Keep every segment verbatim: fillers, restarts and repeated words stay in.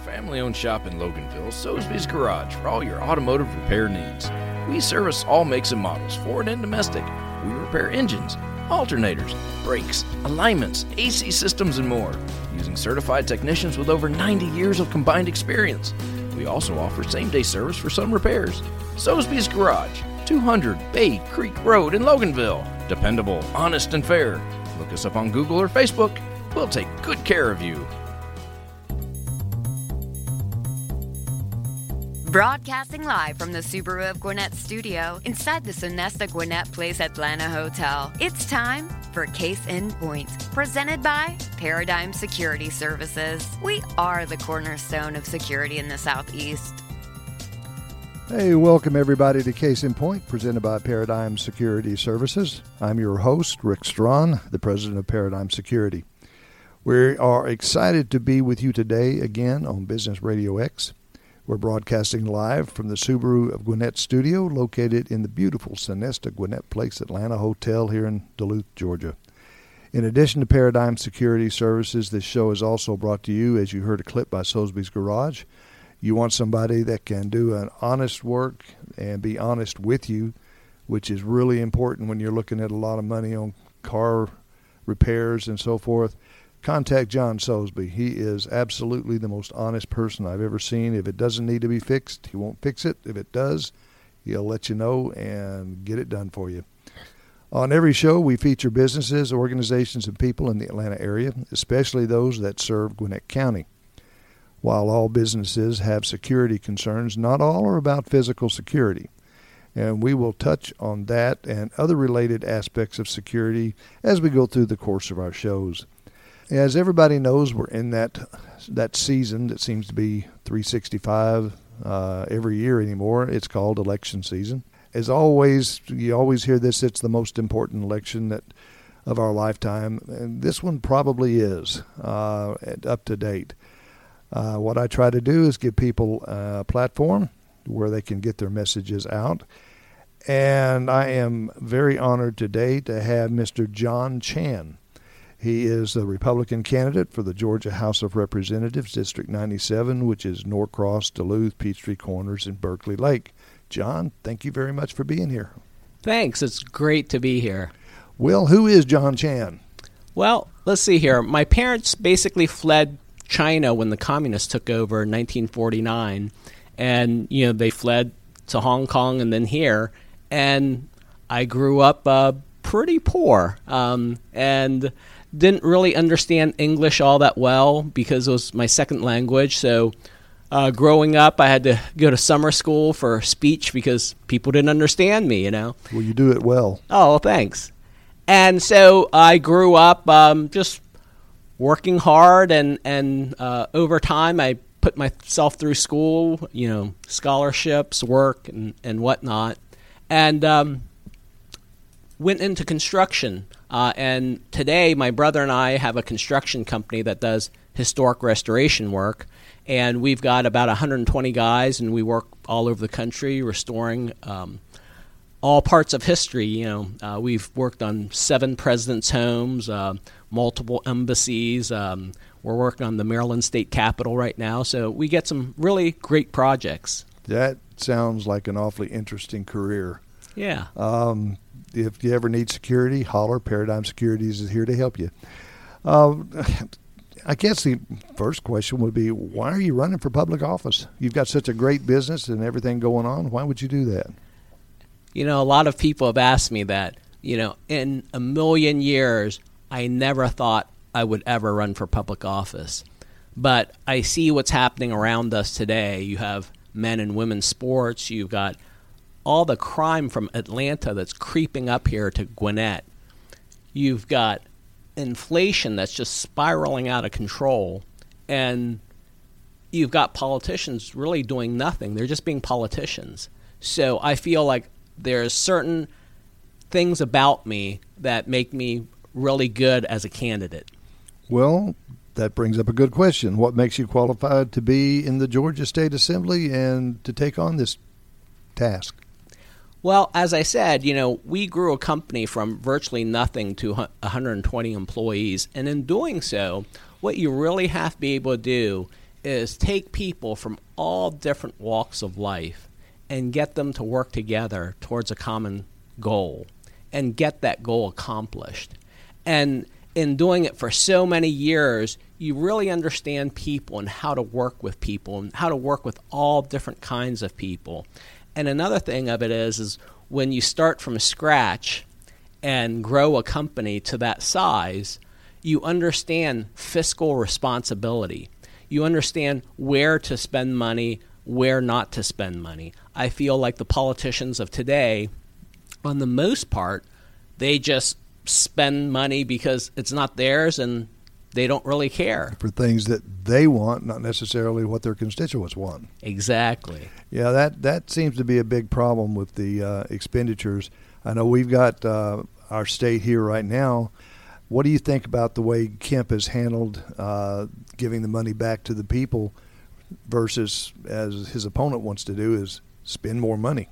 family-owned shop in Loganville, Soesby's Garage, for all your automotive repair needs. We service all makes and models, foreign and domestic. We repair engines, alternators, brakes, alignments, A C systems, and more, using certified technicians with over ninety years of combined experience. We also offer same-day service for some repairs. Soesby's Garage, two hundred Bay Creek Road in Loganville. Dependable, honest, and fair. Look us up on Google or Facebook. We'll take good care of you. Broadcasting live from the Subaru of Gwinnett studio inside the Sonesta Gwinnett Place Atlanta Hotel. It's time for Case in Point, presented by Paradigm Security Services. We are the cornerstone of security in the Southeast. Hey, welcome everybody to Case in Point, presented by Paradigm Security Services. I'm your host, Rick Strawn, the president of Paradigm Security. We are excited to be with you today again on Business Radio X. We're broadcasting live from the Subaru of Gwinnett studio, located in the beautiful Sonesta Gwinnett Place Atlanta Hotel here in Duluth, Georgia. In addition to Paradigm Security Services, this show is also brought to you, as you heard a clip, by Soesby's Garage. You want somebody that can do an honest work and be honest with you, which is really important when you're looking at a lot of money on car repairs and so forth. Contact John Soesby. He is absolutely the most honest person I've ever seen. If it doesn't need to be fixed, he won't fix it. If it does, he'll let you know and get it done for you. On every show, we feature businesses, organizations, and people in the Atlanta area, especially those that serve Gwinnett County. While all businesses have security concerns, not all are about physical security. And we will touch on that and other related aspects of security as we go through the course of our shows. As everybody knows, we're in that that season that seems to be three sixty-five uh, every year anymore. It's called election season. As always, you always hear this, it's the most important election that of our lifetime. And this one probably is uh, up to date. Uh, what I try to do is give people a platform where they can get their messages out. And I am very honored today to have Mister John Chan. He is the Republican candidate for the Georgia House of Representatives, District ninety-seven, which is Norcross, Duluth, Peachtree Corners, and Berkeley Lake. John, thank you very much for being here. Thanks. It's great to be here. Well, who is John Chan? Well, let's see here. My parents basically fled China when the communists took over in nineteen forty-nine. And, you know, they fled to Hong Kong and then here. And I grew up uh, pretty poor. Um, and... Didn't really understand English all that well because it was my second language. So uh, growing up, I had to go to summer school for speech because people didn't understand me, you know. Well, you do it well. Oh, well, thanks. And so I grew up um, just working hard, and, and uh, over time I put myself through school, you know, scholarships, work, and, and whatnot, and um, went into construction. Uh, and today, my brother and I have a construction company that does historic restoration work, and we've got about one hundred twenty guys, and we work all over the country restoring um, all parts of history. You know, uh, we've worked on seven presidents' homes, uh, multiple embassies. Um, we're working on the Maryland State Capitol right now, so we get some really great projects. That sounds like an awfully interesting career. Yeah. Um, If you ever need security, holler. Paradigm Securities is here to help you. Uh, I guess the first question would be, why are you running for public office? You've got such a great business and everything going on. Why would you do that? You know, a lot of people have asked me that. You know, in a million years, I never thought I would ever run for public office. But I see what's happening around us today. You have men and women's sports. You've got all the crime from Atlanta that's creeping up here to Gwinnett. You've got inflation that's just spiraling out of control. And you've got politicians really doing nothing. They're just being politicians. So I feel like there's certain things about me that make me really good as a candidate. Well, that brings up a good question. What makes you qualified to be in the Georgia State Assembly and to take on this task? Well, as I said, you know, we grew a company from virtually nothing to one hundred twenty employees. And in doing so, what you really have to be able to do is take people from all different walks of life and get them to work together towards a common goal and get that goal accomplished. And in doing it for so many years, you really understand people and how to work with people and how to work with all different kinds of people. And another thing of it is, is when you start from scratch and grow a company to that size, you understand fiscal responsibility. You understand where to spend money, where not to spend money. I feel like the politicians of today, on the most part, they just spend money because it's not theirs and they don't really care. For things that they want, not necessarily what their constituents want. Exactly. Yeah, that, that seems to be a big problem with the uh, expenditures. I know we've got uh, our state here right now. What do you think about the way Kemp has handled uh, giving the money back to the people versus, as his opponent wants to do, is spend more money?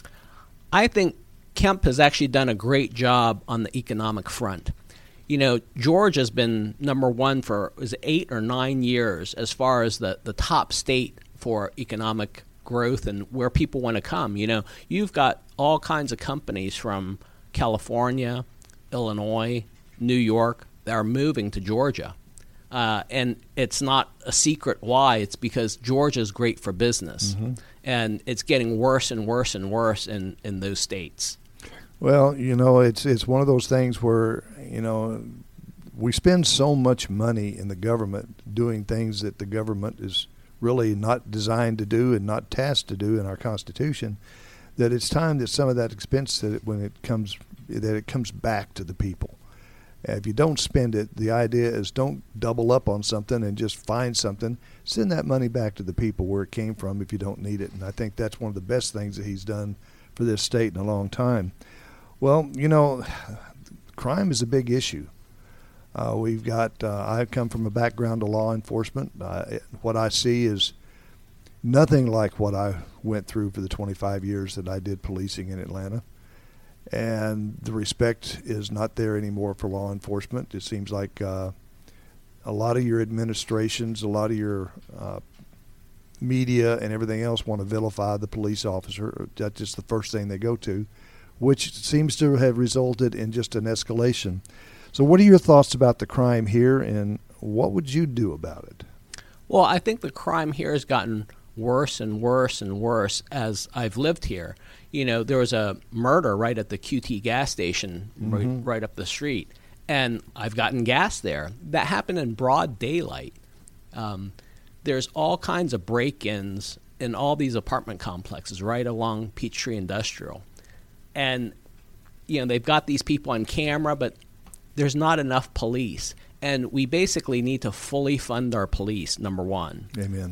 I think Kemp has actually done a great job on the economic front. You know, Georgia's been number one for is it eight or nine years as far as the, the top state for economic growth and where people want to come. You know, you've got all kinds of companies from California, Illinois, New York that are moving to Georgia. Uh, and it's not a secret why. It's because Georgia is great for business. Mm-hmm. And it's getting worse and worse and worse in, in those states. Well, you know, it's it's one of those things where, you know, we spend so much money in the government doing things that the government is really not designed to do and not tasked to do in our Constitution, that it's time that some of that expense, that it, when it comes, that it comes back to the people. If you don't spend it, the idea is don't double up on something and just find something. Send that money back to the people where it came from if you don't need it. And I think that's one of the best things that he's done for this state in a long time. Well, you know, crime is a big issue. Uh, we've got, uh, I come from a background of law enforcement. Uh, what I see is nothing like what I went through for the twenty-five years that I did policing in Atlanta. And the respect is not there anymore for law enforcement. It seems like uh, a lot of your administrations, a lot of your uh, media and everything else want to vilify the police officer. That's just the first thing they go to, which seems to have resulted in just an escalation. So what are your thoughts about the crime here, and what would you do about it? Well, I think the crime here has gotten worse and worse and worse as I've lived here. You know, there was a murder right at the Q T gas station mm-hmm. right, right up the street, and I've gotten gas there. That happened in broad daylight. Um, there's all kinds of break-ins in all these apartment complexes right along Peachtree Industrial. And, you know, they've got these people on camera, but there's not enough police. And we basically need to fully fund our police, number one. Amen.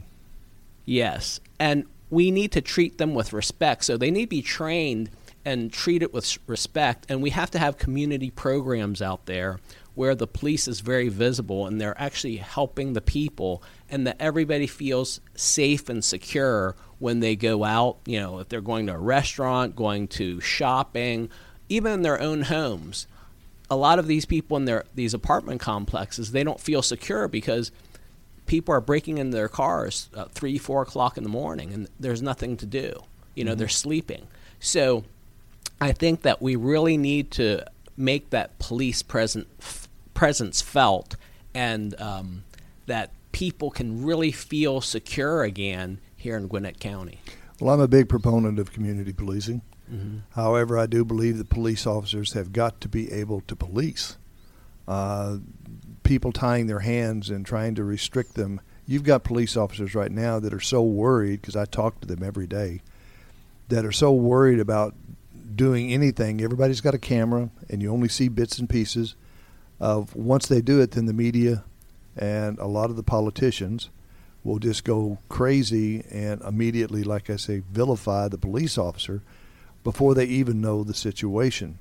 Yes. And we need to treat them with respect. So they need to be trained and treated with respect. And we have to have community programs out there where the police is very visible and they're actually helping the people, and that everybody feels safe and secure when they go out. You know, if they're going to a restaurant, going to shopping, even in their own homes. A lot of these people in their these apartment complexes, they don't feel secure because people are breaking into their cars at three, four o'clock in the morning, and there's nothing to do. You know, mm-hmm. they're sleeping. So I think that we really need to make that police present, f- presence felt, and um, that people can really feel secure again here in Gwinnett County. Well, I'm a big proponent of community policing. Mm-hmm. However, I do believe that police officers have got to be able to police. Uh, people tying their hands and trying to restrict them. You've got police officers right now that are so worried, because I talk to them every day, that are so worried about doing anything. Everybody's got a camera, and you only see bits and pieces of once they do it, then the media and a lot of the politicians will just go crazy and immediately, like I say, vilify the police officer before they even know the situation.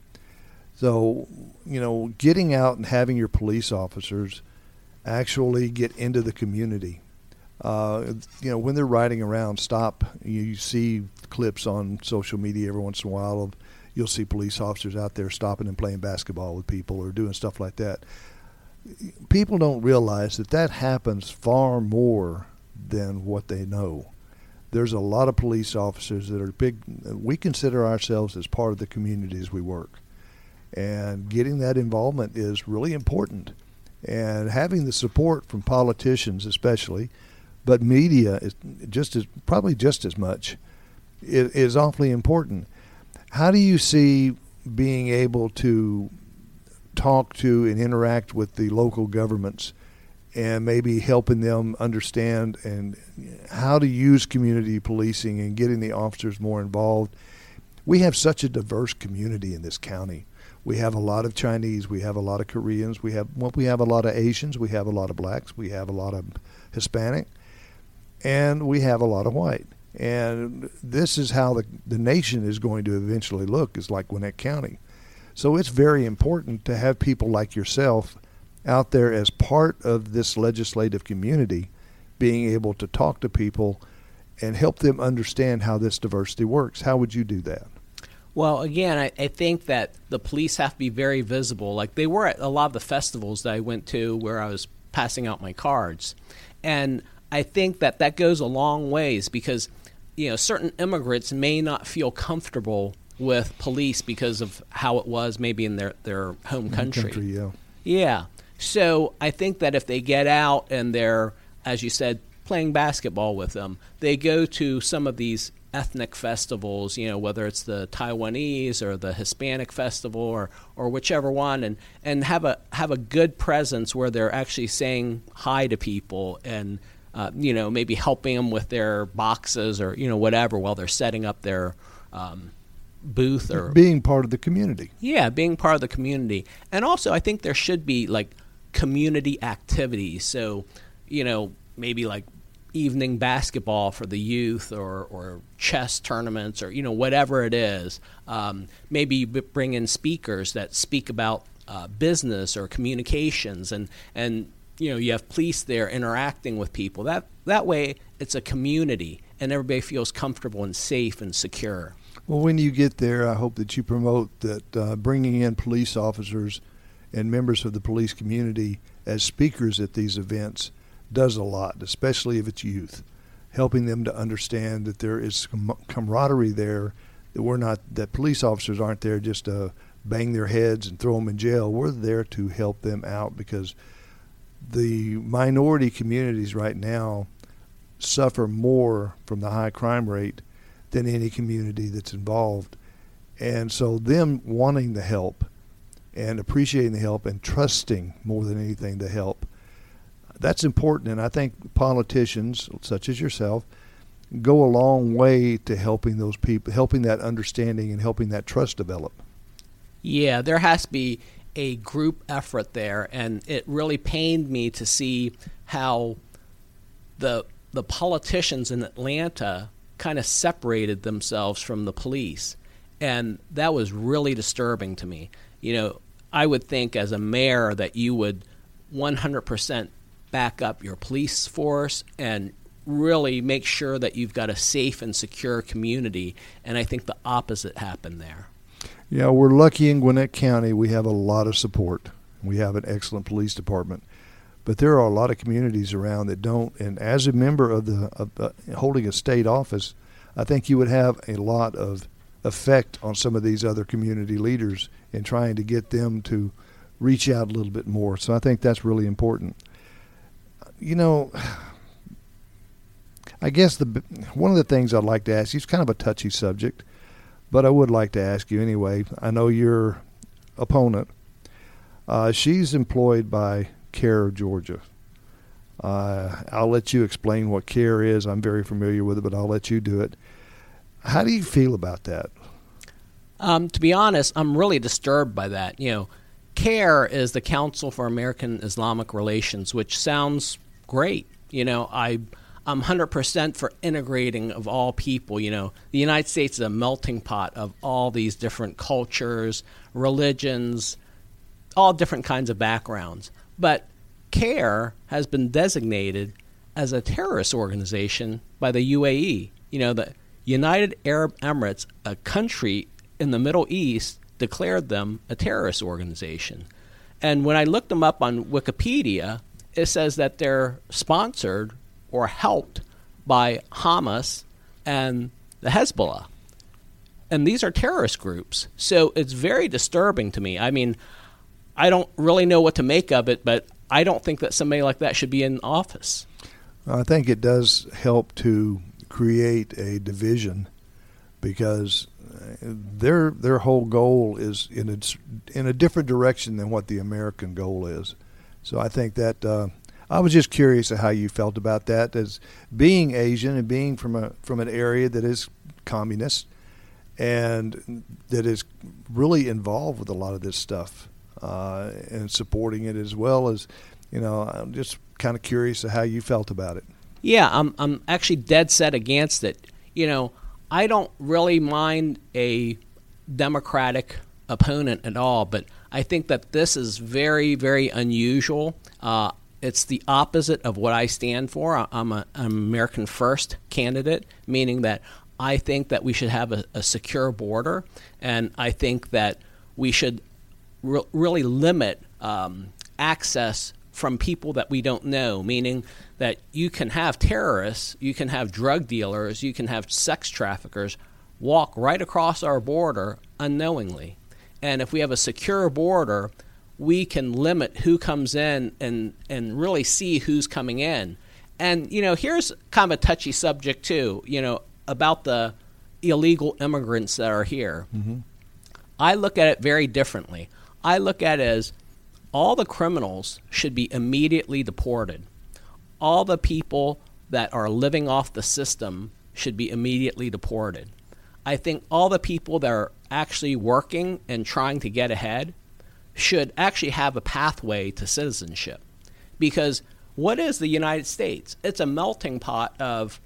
So, you know, getting out and having your police officers actually get into the community. Uh, you know, when they're riding around, stop. You, you see clips on social media every once in a while of, you'll see police officers out there stopping and playing basketball with people or doing stuff like that. People don't realize that that happens far more than what they know. There's a lot of police officers that are big. We consider ourselves as part of the communities we work. And getting that involvement is really important. And having the support from politicians especially, but media is just as probably just as much, is, is awfully important. How do you see being able to talk to and interact with the local governments and maybe helping them understand and how to use community policing and getting the officers more involved? We have such a diverse community in this county. We have a lot of Chinese, we have a lot of Koreans, we have well, we have a lot of Asians, we have a lot of blacks, we have a lot of Hispanic, and we have a lot of white. And this is how the, the nation is going to eventually look, is like Gwinnett County. So it's very important to have people like yourself out there as part of this legislative community, being able to talk to people and help them understand how this diversity works. How would you do that? Well, again, I, I think that the police have to be very visible. Like they were at a lot of the festivals that I went to where I was passing out my cards. And I think that that goes a long ways because, you know, certain immigrants may not feel comfortable with police because of how it was maybe in their, their home country. Home country, yeah. Yeah. So I think that if they get out and they're, as you said, playing basketball with them, they go to some of these ethnic festivals, you know, whether it's the Taiwanese or the Hispanic festival or, or whichever one, and, and have a have a good presence where they're actually saying hi to people and, uh, you know, maybe helping them with their boxes or, you know, whatever while they're setting up their um, booth or being part of the community. Yeah, being part of the community. And also I think there should be like community activities. So, you know, maybe like evening basketball for the youth or, or chess tournaments or, you know, whatever it is. Um, maybe you bring in speakers that speak about uh, business or communications and, and, you know, you have police there interacting with people. That that way it's a community and everybody feels comfortable and safe and secure. Well, when you get there, I hope that you promote that uh, bringing in police officers and members of the police community as speakers at these events does a lot, especially if it's youth, helping them to understand that there is com- camaraderie there, that we're not, that police officers aren't there just to bang their heads and throw them in jail. We're there to help them out because the minority communities right now suffer more from the high crime rate than any community that's involved. And so them wanting the help and appreciating the help and trusting more than anything the help, that's important. And I think politicians such as yourself go a long way to helping those people, helping that understanding and helping that trust develop. Yeah, there has to be a group effort there, and it really pained me to see how the the politicians in Atlanta kind of separated themselves from the police, and that was really disturbing to me. You know, I would think as a mayor that you would one hundred percent back up your police force and really make sure that you've got a safe and secure community, and I think the opposite happened there. Yeah, we're lucky in Gwinnett County. We have a lot of support. We have an excellent police department. But there are a lot of communities around that don't. And as a member of the of, uh, holding a state office, I think you would have a lot of effect on some of these other community leaders in trying to get them to reach out a little bit more. So I think that's really important. You know, I guess the one of the things I'd like to ask you is kind of a touchy subject, but I would like to ask you anyway. I know your opponent. Uh, she's employed by CARE of Georgia. Uh, I'll let you explain what CARE is. I'm very familiar with it, but I'll let you do it. How do you feel about that? Um, to be honest, I'm really disturbed by that. You know, CARE is the Council for American Islamic Relations, which sounds great. You know, I, I'm one hundred percent for integrating of all people. You know, the United States is a melting pot of all these different cultures, religions, all different kinds of backgrounds. But CARE has been designated as a terrorist organization by the U A E. You know, the United Arab Emirates, a country in the Middle East, declared them a terrorist organization. And when I looked them up on Wikipedia, it says that they're sponsored or helped by Hamas and the Hezbollah. And these are terrorist groups. So it's very disturbing to me. I mean, I don't really know what to make of it, but I don't think that somebody like that should be in office. I think it does help to create a division, because their their whole goal is in a, in a different direction than what the American goal is. So I think that uh, I was just curious of how you felt about that, as being Asian and being from a from an area that is communist and that is really involved with a lot of this stuff uh, and supporting it, as well as, you know, I'm just kind of curious of how you felt about it. Yeah, I'm I'm actually dead set against it. You know, I don't really mind a Democratic opponent at all, but I think that this is very, very unusual. Uh, it's the opposite of what I stand for. I'm a, an American First candidate, meaning that I think that we should have a, a secure border, and I think that we should re- really limit um, access from people that we don't know, meaning that you can have terrorists, you can have drug dealers, you can have sex traffickers walk right across our border unknowingly. And if we have a secure border, we can limit who comes in and, and really see who's coming in. And, you know, here's kind of a touchy subject, too, you know, about the illegal immigrants that are here. Mm-hmm. I look at it very differently. I look at it as all the criminals should be immediately deported. All the people that are living off the system should be immediately deported. I think all the people that are actually working and trying to get ahead should actually have a pathway to citizenship. Because what is the United States? It's a melting pot of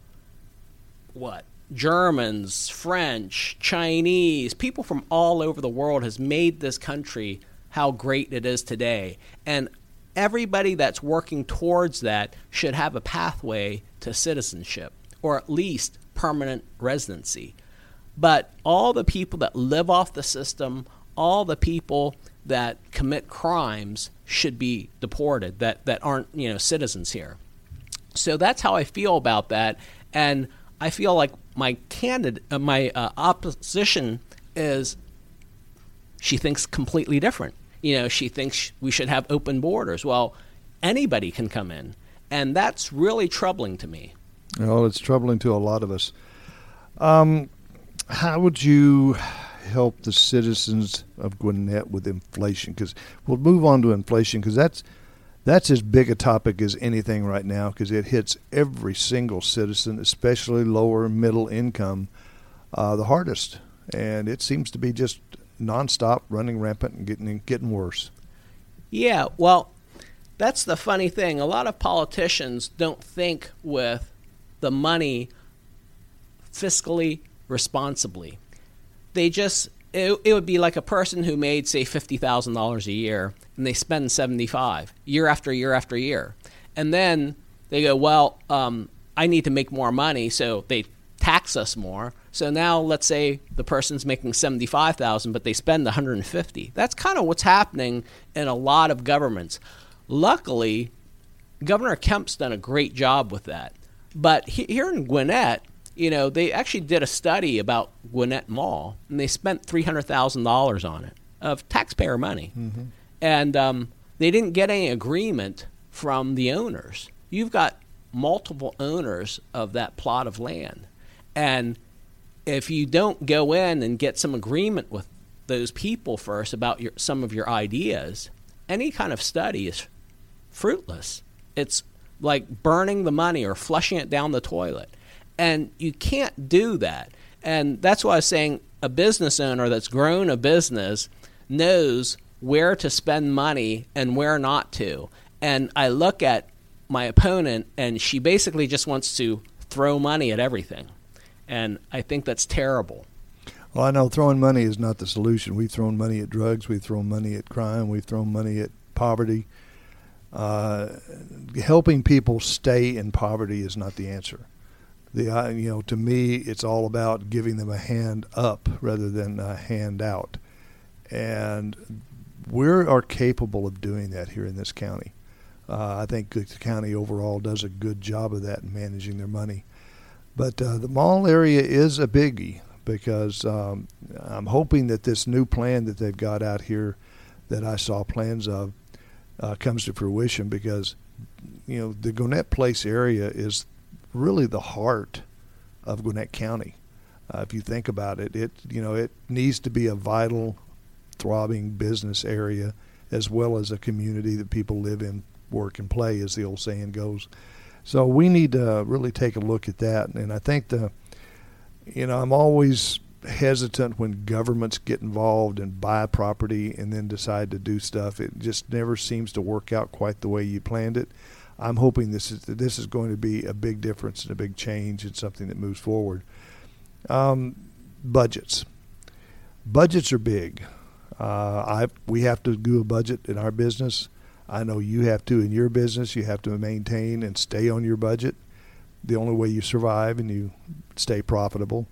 what? Germans, French, Chinese, people from all over the world has made this country how great it is today. And everybody that's working towards that should have a pathway to citizenship, or at least permanent residency. But all the people that live off the system, all the people that commit crimes should be deported, that, that aren't, you know, citizens here. So that's how I feel about that. And I feel like my candidate, uh, my uh, opposition is, she thinks completely different. You know, she thinks we should have open borders. Well, anybody can come in, and that's really troubling to me. Well, it's troubling to a lot of us. Um, how would you help the citizens of Gwinnett with inflation? Because we'll move on to inflation, because that's that's as big a topic as anything right now, because it hits every single citizen, especially lower middle income, uh, the hardest. And it seems to be just nonstop, running rampant and getting getting worse. Yeah, well, that's the funny thing. A lot of politicians don't think with the money fiscally responsibly. They just it, it would be like a person who made, say, fifty thousand dollars a year, and they spend seventy-five year after year after year, and then they go, well, um, I need to make more money, so they tax us more. So now let's say the person's making seventy-five thousand dollars, but they spend one hundred fifty thousand dollars. That's kind of what's happening in a lot of governments. Luckily, Governor Kemp's done a great job with that. But he, here in Gwinnett, you know, they actually did a study about Gwinnett Mall, and they spent three hundred thousand dollars on it of taxpayer money. Mm-hmm. And um, they didn't get any agreement from the owners. You've got multiple owners of that plot of land. And if you don't go in and get some agreement with those people first about your, some of your ideas, any kind of study is fruitless. It's like burning the money or flushing it down the toilet. And you can't do that. And that's why I was saying a business owner that's grown a business knows where to spend money and where not to. And I look at my opponent, and she basically just wants to throw money at everything. And I think that's terrible. Well, I know throwing money is not the solution. We've thrown money at drugs. We've thrown money at crime. We've thrown money at poverty. Uh, helping people stay in poverty is not the answer. The uh, you know, to me, it's all about giving them a hand up rather than a hand out. And we are capable of doing that here in this county. Uh, I think the county overall does a good job of that in managing their money. But uh, the mall area is a biggie because um, I'm hoping that this new plan that they've got out here that I saw plans of uh, comes to fruition because, you know, the Gwinnett Place area is really the heart of Gwinnett County. Uh, if you think about it, it, you know, it needs to be a vital, throbbing business area as well as a community that people live in, work, and play, as the old saying goes. So we need to really take a look at that. And I think the, you know, I'm always hesitant when governments get involved and buy property and then decide to do stuff. It just never seems to work out quite the way you planned it. I'm hoping this is this is going to be a big difference and a big change and something that moves forward. Um, budgets. Budgets are big. Uh, I we have to do a budget in our business. I know you have to in your business. You have to maintain and stay on your budget. The only way you survive and you stay profitable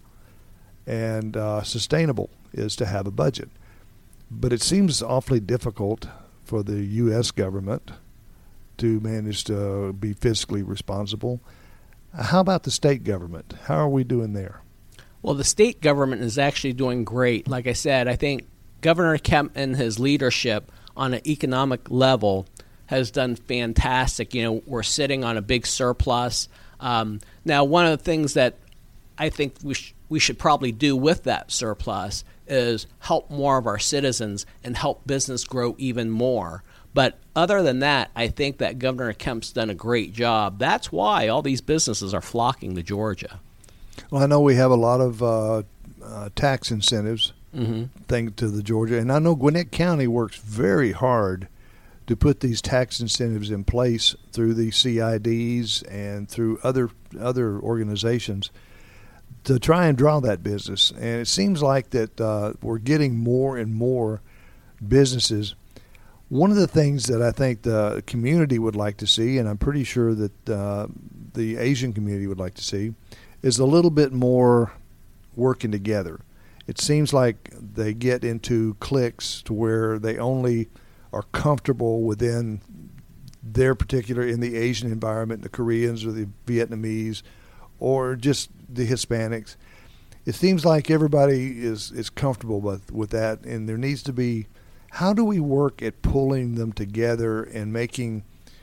and uh, sustainable is to have a budget. But it seems awfully difficult for the U S government to manage to be fiscally responsible. How about the state government? How are we doing there? Well, the state government is actually doing great. Like I said, I think Governor Kemp and his leadership on an economic level has done fantastic. You know, we're sitting on a big surplus. Um, now, one of the things that I think we, sh- we should probably do with that surplus is help more of our citizens and help business grow even more. But other than that, I think that Governor Kemp's done a great job. That's why all these businesses are flocking to Georgia. Well, I know we have a lot of uh, uh, tax incentives mm-hmm. thanks to the Georgia. And I know Gwinnett County works very hard to put these tax incentives in place through the C I Ds and through other other organizations to try and draw that business. And it seems like that uh, we're getting more and more businesses. One of the things that I think the community would like to see, and I'm pretty sure that uh, the Asian community would like to see, is a little bit more working together. It seems like they get into cliques to where they only are comfortable within their particular, in the Asian environment, the Koreans or the Vietnamese or just the Hispanics. It seems like everybody is, is comfortable with, with that, and there needs to be, how do we work at pulling them together and making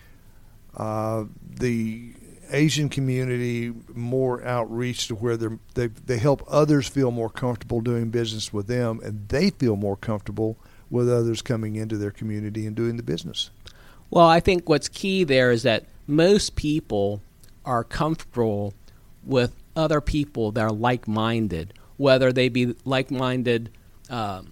uh, the Asian community more outreach to where they're, they they help others feel more comfortable doing business with them, and they feel more comfortable with others coming into their community and doing the business? Well, I think what's key there is that most people are comfortable with other people that are like-minded, whether they be like-minded um,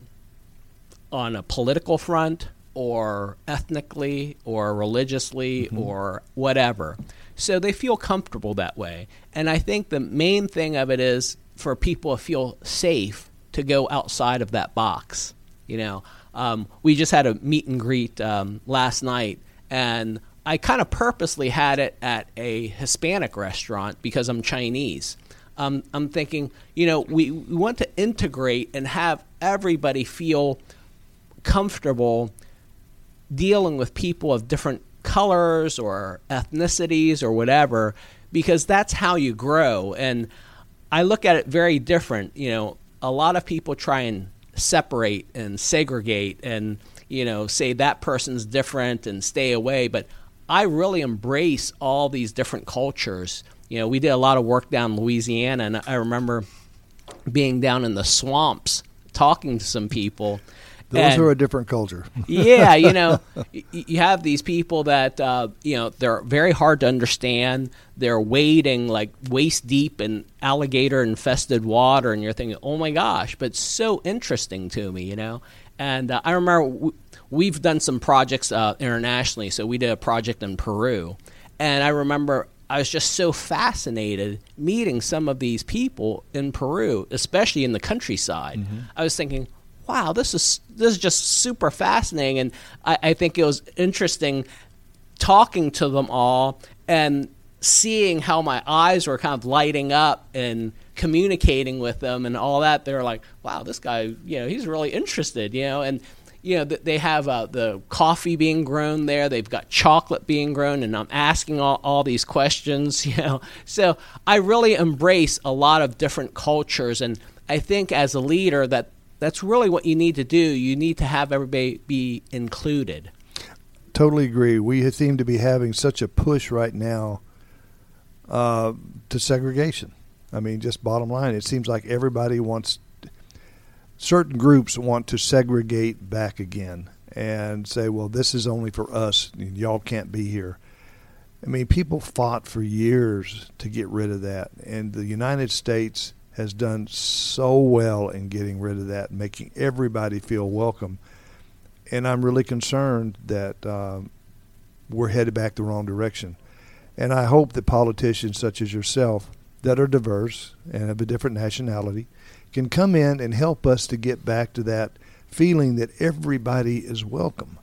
on a political front or ethnically or religiously mm-hmm. or whatever. So they feel comfortable that way. And I think the main thing of it is for people to feel safe to go outside of that box. You know, um, we just had a meet and greet um, last night, and I kind of purposely had it at a Hispanic restaurant because I'm Chinese. Um, I'm thinking, you know, we, we want to integrate and have everybody feel comfortable dealing with people of different colors or ethnicities or whatever, because that's how you grow. And I look at it very different. You know, a lot of people try and separate and segregate and, you know, say that person's different and stay away. But I really embrace all these different cultures. You know, we did a lot of work down in Louisiana, and I remember being down in the swamps talking to some people. Those and, are a different culture. Yeah, you know, y- you have these people that, uh, you know, they're very hard to understand. They're wading like waist deep in alligator-infested water, and you're thinking, oh, my gosh, but it's so interesting to me, you know. And uh, I remember w- we've done some projects uh, internationally. So we did a project in Peru, and I remember I was just so fascinated meeting some of these people in Peru, especially in the countryside. Mm-hmm. I was thinking, wow, this is this is just super fascinating. And I, I think it was interesting talking to them all and seeing how my eyes were kind of lighting up and communicating with them and all that. They were like, wow, this guy, you know, he's really interested, you know. And, you know, they have uh, the coffee being grown there. They've got chocolate being grown, and I'm asking all, all these questions, you know. So I really embrace a lot of different cultures, and I think as a leader that that's really what you need to do. You need to have everybody be included. Totally agree. We seem to be having such a push right now uh, to segregation. I mean, just bottom line, it seems like everybody wants – certain groups want to segregate back again and say, well, this is only for us. Y'all can't be here. I mean, people fought for years to get rid of that, and the United States has done so well in getting rid of that, making everybody feel welcome. And I'm really concerned that um, we're headed back the wrong direction. And I hope that politicians such as yourself that are diverse and of a different nationality can come in and help us to get back to that feeling that everybody is welcome.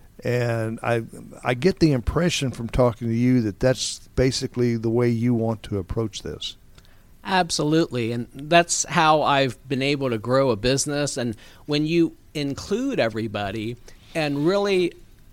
And I I get the impression from talking to you that that's basically the way you want to approach this. Absolutely. And that's how I've been able to grow a business. And when you include everybody and really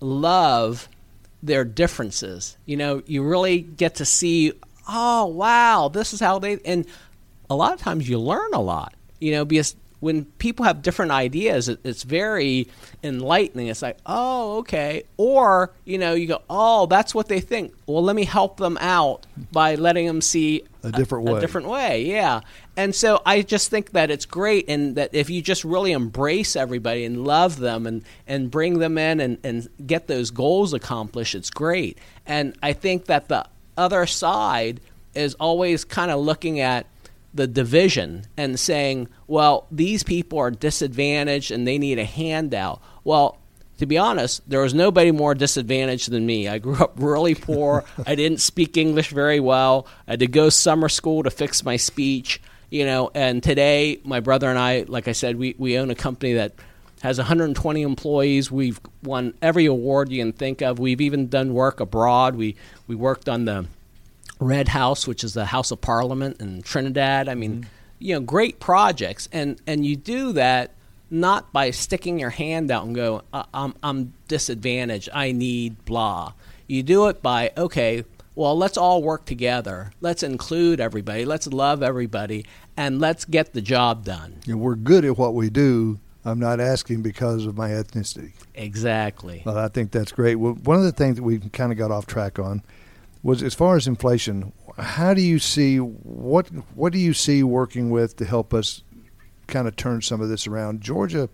love their differences, you know, you really get to see, oh, wow, this is how they – and a lot of times you learn a lot. You know, because when people have different ideas, it, it's very enlightening. It's like, oh, okay. Or, you know, you go, oh, that's what they think. Well, let me help them out by letting them see a different a, way. A different way, yeah. And so I just think that it's great, and that if you just really embrace everybody and love them and, and bring them in and, and get those goals accomplished, it's great. And I think that the other side is always kind of looking at the division and saying, well, these people are disadvantaged and they need a handout. Well, to be honest, there was nobody more disadvantaged than me. I grew up really poor. I didn't speak English very well. I had to go summer school to fix my speech, you know, and today my brother and I, like I said, we, we own a company that has one hundred twenty employees. We've won every award you can think of. We've even done work abroad. We, we worked on the Red House, which is the House of Parliament in Trinidad. I mean, mm-hmm. you know, great projects. And, and you do that not by sticking your hand out and go, I'm, I'm disadvantaged, I need blah. You do it by, okay, well, let's all work together. Let's include everybody. Let's love everybody. And let's get the job done. And we're good at what we do. I'm not asking because of my ethnicity. Exactly. Well, I think that's great. Well, one of the things that we kind of got off track on was, as far as inflation, how do you see what what do you see working with to help us kind of turn some of this around? Georgia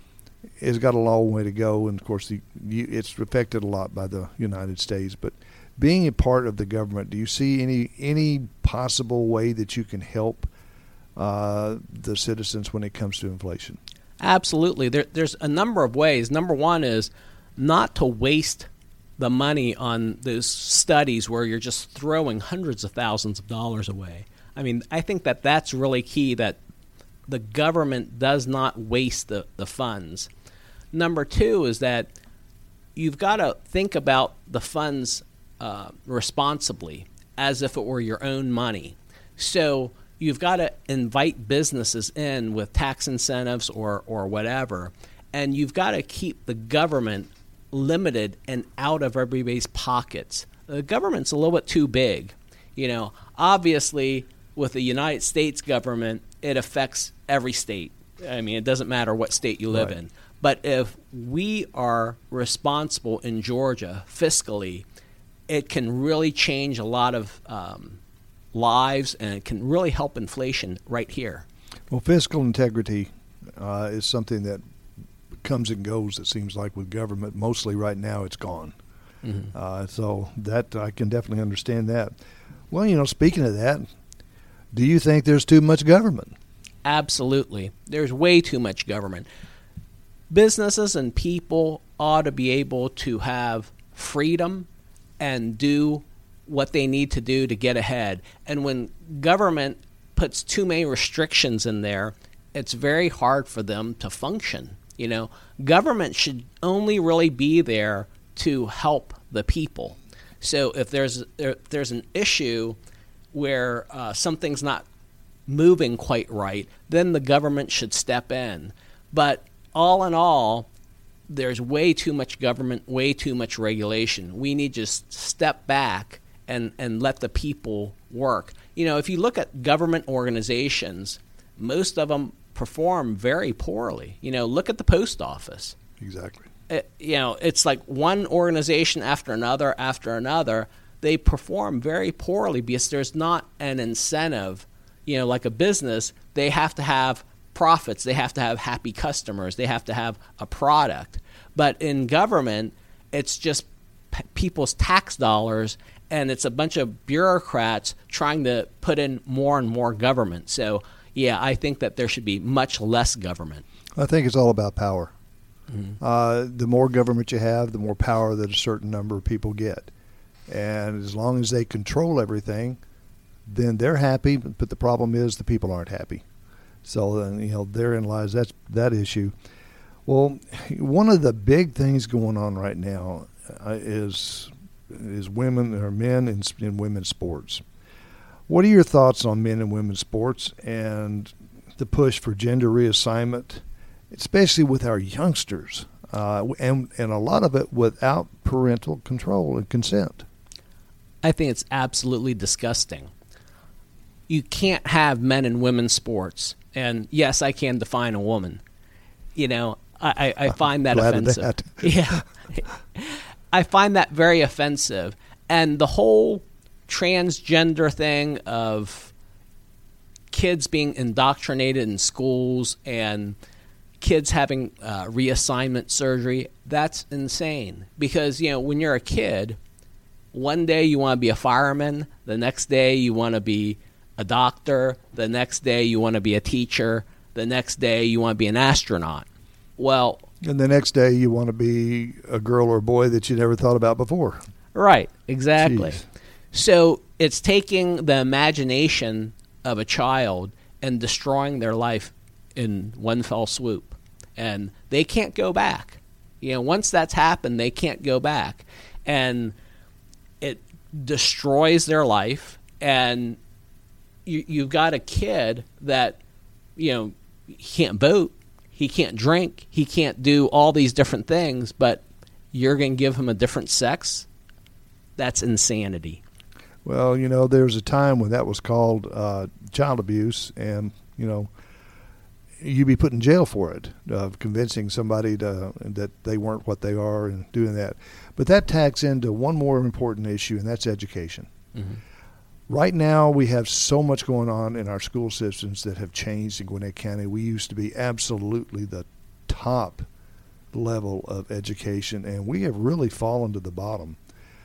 has got a long way to go, and of course, the, it's affected a lot by the United States. But being a part of the government, do you see any any possible way that you can help uh, the citizens when it comes to inflation? Absolutely. There, there's a number of ways. Number one is not to waste the money on those studies where you're just throwing hundreds of thousands of dollars away. I mean, I think that that's really key, that the government does not waste the, the funds. Number two is that you've got to think about the funds uh, responsibly, as if it were your own money. So you've got to invite businesses in with tax incentives or, or whatever, and you've got to keep the government limited and out of everybody's pockets. The government's a little bit too big. You know, obviously, with the United States government, it affects every state. I mean, it doesn't matter what state you live right. in. But if we are responsible in Georgia fiscally, it can really change a lot of um, lives, and it can really help inflation right here. Well, fiscal integrity uh, is something that comes and goes, it seems like, with government. Mostly right now it's gone. Mm-hmm. Uh, so that I can definitely understand that. Well, you know, speaking of that, do you think there's too much government? Absolutely. There's way too much government. Businesses and people ought to be able to have freedom and do what they need to do to get ahead. And when government puts too many restrictions in there, it's very hard for them to function. You know, government should only really be there to help the people. So if there's there, there's an issue where uh, something's not moving quite right, then the government should step in. But all in all, there's way too much government, way too much regulation. We need to just step back and, and let the people work. You know, if you look at government organizations, most of them perform very poorly. You know, look at the post office. Exactly. It, you know, it's like one organization after another after another. They perform very poorly because there's not an incentive. You know, like a business, they have to have profits. They have to have happy customers. They have to have a product. But in government, it's just p- people's tax dollars, and it's a bunch of bureaucrats trying to put in more and more government. So, yeah, I think that there should be much less government. I think it's all about power. Mm-hmm. Uh, the more government you have, the more power that a certain number of people get. And as long as they control everything, then they're happy. But the problem is the people aren't happy. So then, you know, therein lies that that issue. Well, one of the big things going on right now uh, is is women or men in, in women's sports. What are your thoughts on men and women's sports and the push for gender reassignment, especially with our youngsters, uh, and and a lot of it without parental control and consent? I think it's absolutely disgusting. You can't have men and women's sports. And yes, I can define a woman. You know, I, I find that Glad offensive. Of that. Yeah. I find that very offensive. And the whole transgender thing of kids being indoctrinated in schools and kids having uh, reassignment surgery, that's insane. Because, you know, when you're a kid, one day you want to be a fireman, the next day you want to be a doctor, the next day you want to be a teacher, the next day you want to be an astronaut. Well, and the next day you want to be a girl or a boy that you never thought about before. Right, exactly. Jeez. So it's taking the imagination of a child and destroying their life in one fell swoop. And they can't go back. You know, once that's happened, they can't go back. And it destroys their life. And you, you've got a kid that, you know, he can't vote, he can't drink, he can't do all these different things, but you're going to give him a different sex? That's insanity. Well, you know, there was a time when that was called uh, child abuse, and, you know, you'd be put in jail for it, uh, convincing somebody to, that they weren't what they are and doing that. But that tacks into one more important issue, and that's education. Mm-hmm. Right now, we have so much going on in our school systems that have changed in Gwinnett County. We used to be absolutely the top level of education, and we have really fallen to the bottom.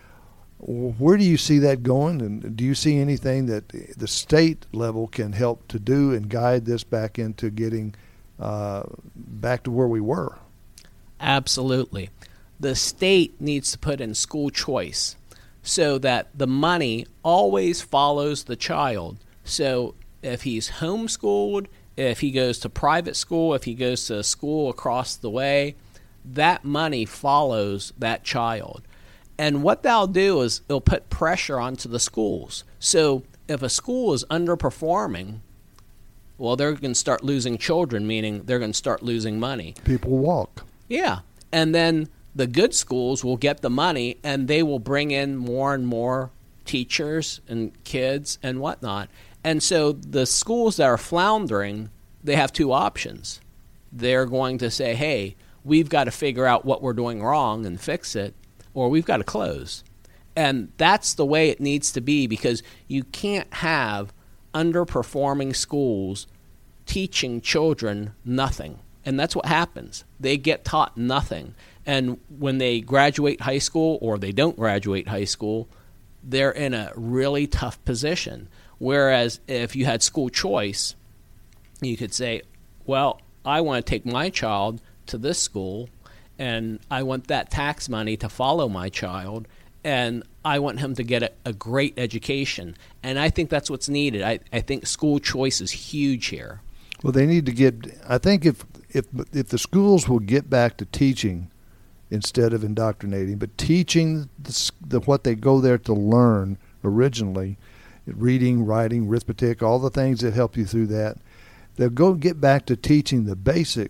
Where do you see that going, and do you see anything that the state level can help to do and guide this back into getting uh, back to where we were? Absolutely. The state needs to put in school choice so that the money always follows the child. So if he's homeschooled, if he goes to private school, if he goes to a school across the way, that money follows that child. And what they'll do is it'll put pressure onto the schools. So if a school is underperforming, well, they're going to start losing children, meaning they're going to start losing money. People walk. Yeah. And then the good schools will get the money, and they will bring in more and more teachers and kids and whatnot. And so the schools that are floundering, they have two options. They're going to say, hey, we've got to figure out what we're doing wrong and fix it, or we've got to close. And that's the way it needs to be, because you can't have underperforming schools teaching children nothing. And that's what happens. They get taught nothing. And when they graduate high school, or they don't graduate high school, they're in a really tough position. Whereas if you had school choice, you could say, well, I want to take my child to this school, and I want that tax money to follow my child, and I want him to get a, a great education. And I think that's what's needed. I, I think school choice is huge here. Well, they need to get – I think if, if if the schools will get back to teaching instead of indoctrinating, but teaching the, the, what they go there to learn originally, reading, writing, arithmetic, all the things that help you through that, they'll go get back to teaching the basics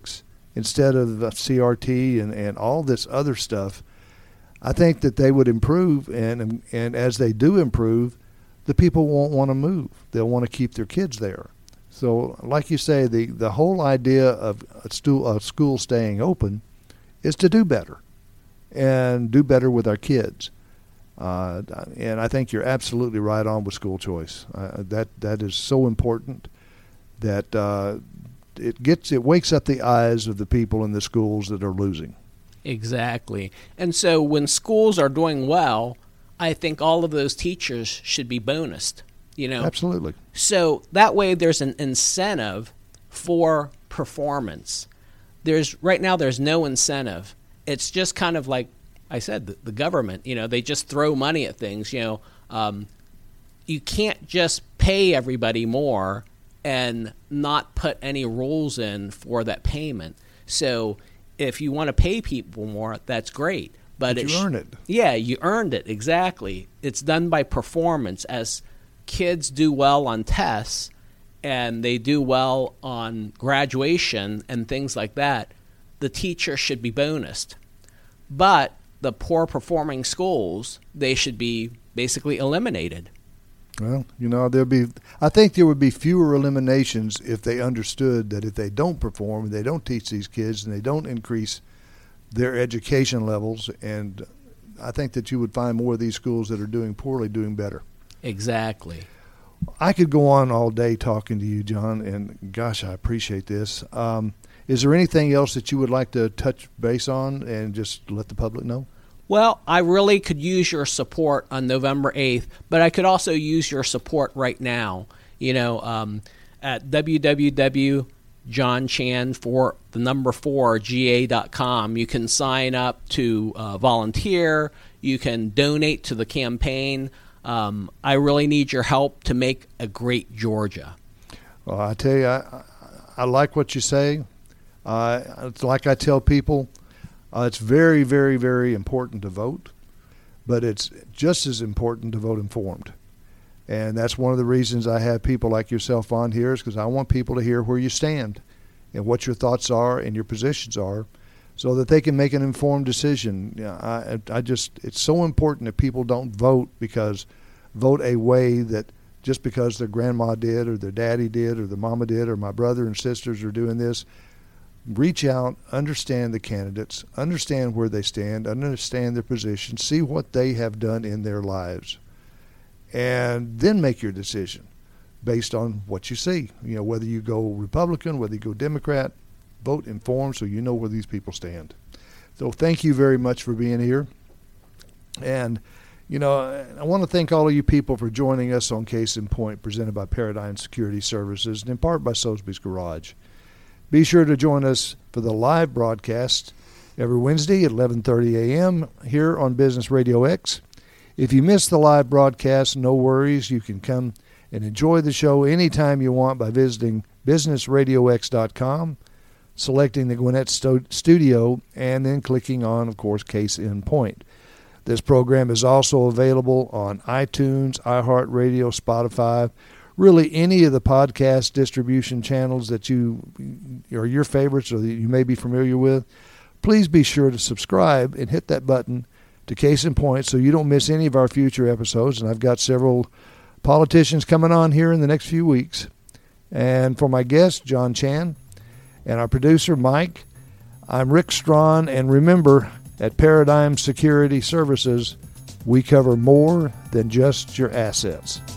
instead of the C R T and, and all this other stuff, I think that they would improve, and and as they do improve, the people won't want to move. They'll want to keep their kids there. So, like you say, the, the whole idea of a, stu- a school staying open is to do better and do better with our kids. Uh, and I think you're absolutely right on with school choice. Uh, that that is so important that uh, it gets it wakes up the eyes of the people in the schools that are losing. Exactly. And so when schools are doing well, I think all of those teachers should be bonused, you know. Absolutely. So that way there's an incentive for performance. There's right now there's no incentive. It's just kind of like I said, the, the government, you know, they just throw money at things, you know. Um, you can't just pay everybody more and not put any rules in for that payment. So if you want to pay people more, that's great. But, but it you sh- earn it. Yeah, you earned it, exactly. It's done by performance. As kids do well on tests and they do well on graduation and things like that, the teacher should be bonused. But the poor performing schools, they should be basically eliminated. Well, you know, there'll be. I think there would be fewer eliminations if they understood that if they don't perform, they don't teach these kids, and they don't increase their education levels, and I think that you would find more of these schools that are doing poorly doing better. Exactly. I could go on all day talking to you, John, and gosh, I appreciate this. Um, is there anything else that you would like to touch base on and just let the public know? Well, I really could use your support on November eighth, but I could also use your support right now, you know, um, at w w w dot john chan for the number four G A dot com. You can sign up to uh, volunteer. You can donate to the campaign. Um, I really need your help to make a great Georgia. Well, I tell you, I, I like what you say. Uh, it's like I tell people, Uh, it's very, very, very important to vote, but it's just as important to vote informed. And that's one of the reasons I have people like yourself on here, is because I want people to hear where you stand and what your thoughts are and your positions are, so that they can make an informed decision. You know, I, I just, it's so important that people don't vote because vote a way that just because their grandma did or their daddy did or their mama did or my brother and sisters are doing this. Reach out, understand the candidates, understand where they stand, understand their position, see what they have done in their lives, and then make your decision based on what you see. You know, whether you go Republican, whether you go Democrat, vote informed so you know where these people stand. So thank you very much for being here. And, you know, I want to thank all of you people for joining us on Case in Point, presented by Paradigm Security Services and in part by Sosby's Garage. Be sure to join us for the live broadcast every Wednesday at eleven thirty a.m. here on Business Radio X. If you miss the live broadcast, no worries. You can come and enjoy the show anytime you want by visiting business radio x dot com, selecting the Gwinnett sto- Studio, and then clicking on, of course, Case in Point. This program is also available on iTunes, iHeartRadio, Spotify, really any of the podcast distribution channels that you are your favorites or that you may be familiar with. Please be sure to subscribe and hit that button to Case in Point so you don't miss any of our future episodes. And I've got several politicians coming on here in the next few weeks. And for my guest, John Chan, and our producer, Mike, I'm Rick Strawn. And remember, at Paradigm Security Services, we cover more than just your assets.